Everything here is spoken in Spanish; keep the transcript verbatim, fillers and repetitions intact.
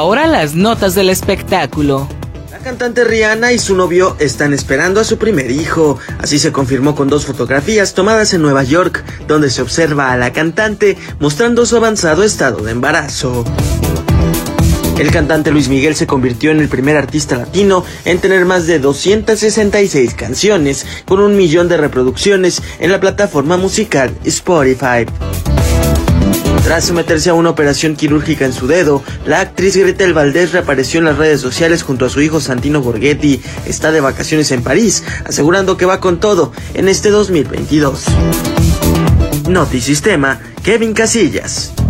ahora las notas del espectáculo. La cantante Rihanna y su novio están esperando a su primer hijo. Así se confirmó con dos fotografías tomadas en Nueva York, donde se observa a la cantante mostrando su avanzado estado de embarazo. El cantante Luis Miguel se convirtió en el primer artista latino en tener más de doscientas sesenta y seis canciones, con un millón de reproducciones en la plataforma musical Spotify. Tras someterse a una operación quirúrgica en su dedo, la actriz Gretel Valdés reapareció en las redes sociales junto a su hijo Santino Borghetti. Está de vacaciones en París, asegurando que va con todo en este dos mil veintidós. Notisistema, Kevin Casillas.